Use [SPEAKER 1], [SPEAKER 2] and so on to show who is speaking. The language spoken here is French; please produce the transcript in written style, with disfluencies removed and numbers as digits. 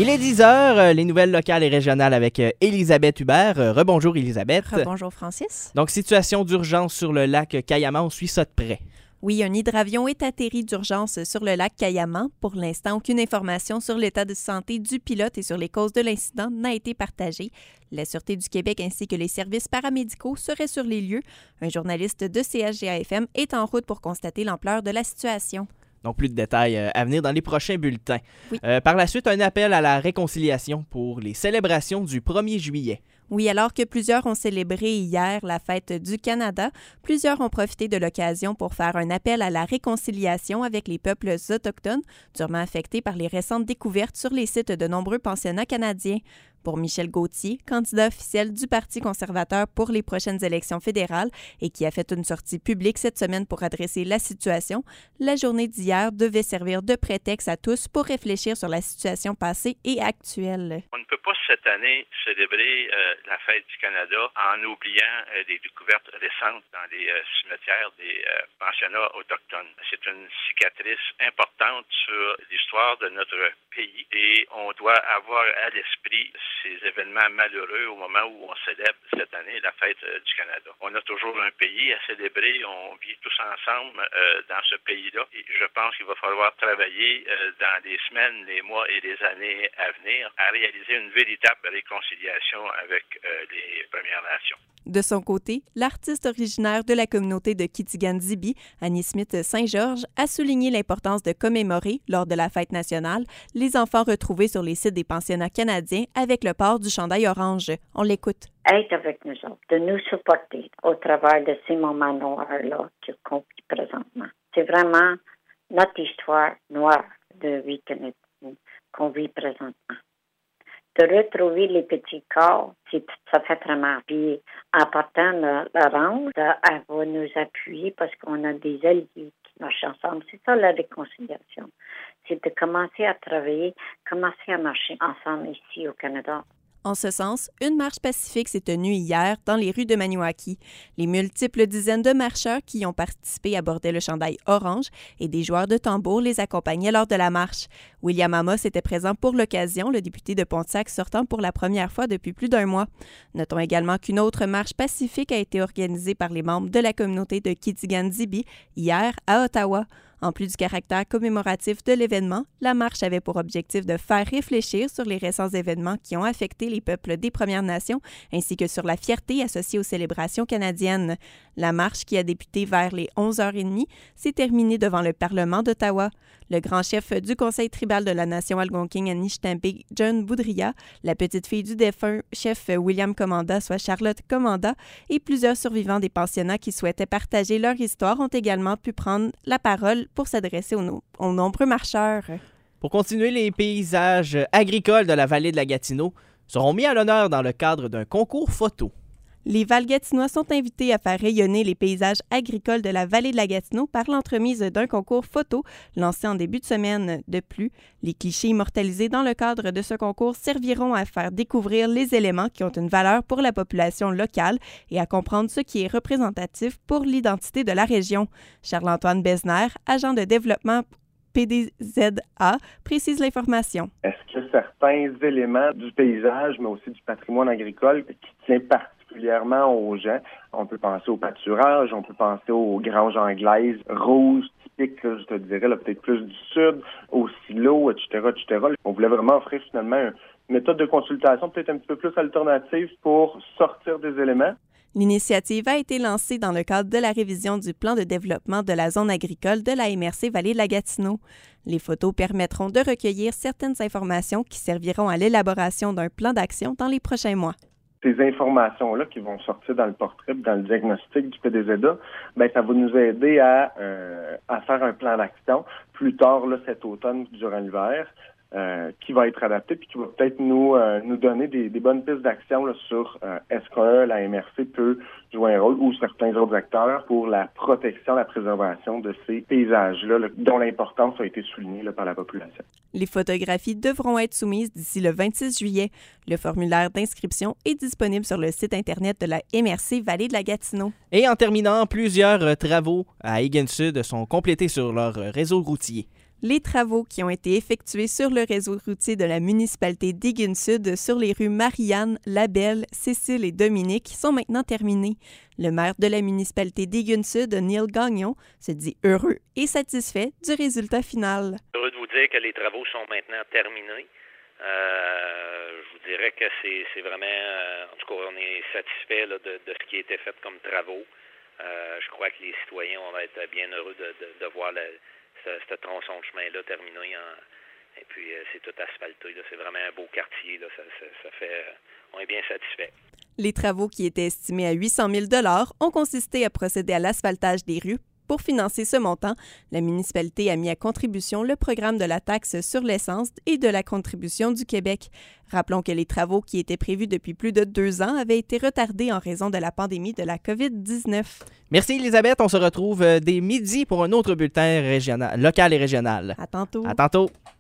[SPEAKER 1] Il est 10h, les nouvelles locales et régionales avec Élisabeth Hubert. Rebonjour Élisabeth.
[SPEAKER 2] Rebonjour Francis.
[SPEAKER 1] Donc, situation d'urgence sur le lac Cayamant, on suit ça de près.
[SPEAKER 2] Oui, un hydravion est atterri d'urgence sur le lac Cayamant. Pour l'instant, aucune information sur l'état de santé du pilote et sur les causes de l'incident n'a été partagée. La Sûreté du Québec ainsi que les services paramédicaux seraient sur les lieux. Un journaliste de CHGA-FM est en route pour constater l'ampleur de la situation.
[SPEAKER 1] Donc, plus de détails à venir dans les prochains bulletins.
[SPEAKER 2] Oui.
[SPEAKER 1] Par la suite, un appel à la réconciliation pour les célébrations du 1er juillet.
[SPEAKER 2] Oui, alors que plusieurs ont célébré hier la fête du Canada, plusieurs ont profité de l'occasion pour faire un appel à la réconciliation avec les peuples autochtones, durement affectés par les récentes découvertes sur les sites de nombreux pensionnats canadiens. Pour Michel Gauthier, candidat officiel du Parti conservateur pour les prochaines élections fédérales et qui a fait une sortie publique cette semaine pour adresser la situation, la journée d'hier devait servir de prétexte à tous pour réfléchir sur la situation passée et actuelle.
[SPEAKER 3] On ne peut pas cette année célébrer la fête du Canada en oubliant des découvertes récentes dans les cimetières des pensionnats autochtones. C'est une cicatrice importante sur l'histoire de notre pays et on doit avoir à l'esprit ces événements malheureux au moment où on célèbre cette année la fête du Canada. On a toujours un pays à célébrer, on vit tous ensemble dans ce pays-là et je pense qu'il va falloir travailler dans les semaines, les mois et les années à venir à réaliser une véritable réconciliation avec les Premières Nations.
[SPEAKER 2] De son côté, l'artiste originaire de la communauté de Kitigan-Zibi, Annie Smith-Saint-Georges, a souligné l'importance de commémorer, lors de la fête nationale, les enfants retrouvés sur les sites des pensionnats canadiens avec le port du chandail orange. On l'écoute.
[SPEAKER 4] Être avec nous autres, de nous supporter au travers de ces moments noirs-là qu'on vit présentement. C'est vraiment notre histoire noire de vie canadienne qu'on vit présentement. De retrouver les petits corps, ça fait vraiment. Puis, en partant l'orange, elle va nous appuyer parce qu'on a des alliés qui marchent ensemble. C'est ça la réconciliation. C'est de commencer à travailler, commencer à marcher ensemble ici au Canada.
[SPEAKER 2] En ce sens, une marche pacifique s'est tenue hier dans les rues de Maniwaki. Les multiples dizaines de marcheurs qui y ont participé abordaient le chandail orange et des joueurs de tambour les accompagnaient lors de la marche. William Amos était présent pour l'occasion, le député de Pontiac sortant pour la première fois depuis plus d'un mois. Notons également qu'une autre marche pacifique a été organisée par les membres de la communauté de Kitigan-Zibi hier à Ottawa. En plus du caractère commémoratif de l'événement, la marche avait pour objectif de faire réfléchir sur les récents événements qui ont affecté les peuples des Premières Nations, ainsi que sur la fierté associée aux célébrations canadiennes. La marche, qui a débuté vers les 11h30, s'est terminée devant le Parlement d'Ottawa. Le grand chef du Conseil tribal de la Nation Algonquin-Anishinaabe, John Boudria, la petite-fille du défunt chef William Commanda, soit Charlotte Commanda, et plusieurs survivants des pensionnats qui souhaitaient partager leur histoire ont également pu prendre la parole pour s'adresser aux nombreux marcheurs.
[SPEAKER 1] Pour continuer, les paysages agricoles de la vallée de la Gatineau seront mis à l'honneur dans le cadre d'un concours photo.
[SPEAKER 2] Les Val-Gatinois sont invités à faire rayonner les paysages agricoles de la vallée de la Gatineau par l'entremise d'un concours photo lancé en début de semaine. De plus, les clichés immortalisés dans le cadre de ce concours serviront à faire découvrir les éléments qui ont une valeur pour la population locale et à comprendre ce qui est représentatif pour l'identité de la région. Charles-Antoine Besner, agent de développement PDZA, précise l'information.
[SPEAKER 5] Est-ce que certains éléments du paysage, mais aussi du patrimoine agricole qui tient particulièrement aux gens, on peut penser au pâturage, on peut penser aux granges anglaises rouges, typiques, là, je te dirais, là, peut-être plus du sud, aux silos, etc., etc. On voulait vraiment offrir finalement une méthode de consultation peut-être un petit peu plus alternative pour sortir des éléments.
[SPEAKER 2] L'initiative a été lancée dans le cadre de la révision du plan de développement de la zone agricole de la MRC Vallée de la Gatineau. Les photos permettront de recueillir certaines informations qui serviront à l'élaboration d'un plan d'action dans les prochains mois.
[SPEAKER 5] Ces informations-là qui vont sortir dans le portrait, dans le diagnostic du PDZA, ça va nous aider à faire un plan d'action plus tard là, cet automne durant l'hiver. Qui va être adapté puis qui va peut-être nous donner des bonnes pistes d'action là, sur est-ce que la MRC peut jouer un rôle ou certains autres acteurs pour la protection, la préservation de ces paysages-là là, dont l'importance a été soulignée là, par la population.
[SPEAKER 2] Les photographies devront être soumises d'ici le 26 juillet. Le formulaire d'inscription est disponible sur le site Internet de la MRC Vallée de la Gatineau.
[SPEAKER 1] Et en terminant, plusieurs travaux à Egan Sud sont complétés sur leur réseau routier.
[SPEAKER 2] Les travaux qui ont été effectués sur le réseau routier de la municipalité d'Higgins-Sud sur les rues Marianne, Labelle, Cécile et Dominique sont maintenant terminés. Le maire de la municipalité d'Higgins-Sud, Neil Gagnon, se dit heureux et satisfait du résultat final.
[SPEAKER 6] Heureux de vous dire que les travaux sont maintenant terminés. Je vous dirais que c'est vraiment, en tout cas, on est satisfait là, de ce qui a été fait comme travaux. Je crois que les citoyens vont être bien heureux de voir ce tronçon de chemin-là terminé. Et puis, c'est tout asphalté. Là. C'est vraiment un beau quartier. Là. Ça fait, on est bien satisfait.
[SPEAKER 2] Les travaux qui étaient estimés à 800 000 $ ont consisté à procéder à l'asphaltage des rues. Pour financer ce montant, la municipalité a mis à contribution le programme de la taxe sur l'essence et de la contribution du Québec. Rappelons que les travaux qui étaient prévus depuis plus de 2 ans avaient été retardés en raison de la pandémie de la COVID-19.
[SPEAKER 1] Merci Elisabeth, on se retrouve dès midi pour un autre bulletin local et régional.
[SPEAKER 2] À tantôt.
[SPEAKER 1] À tantôt.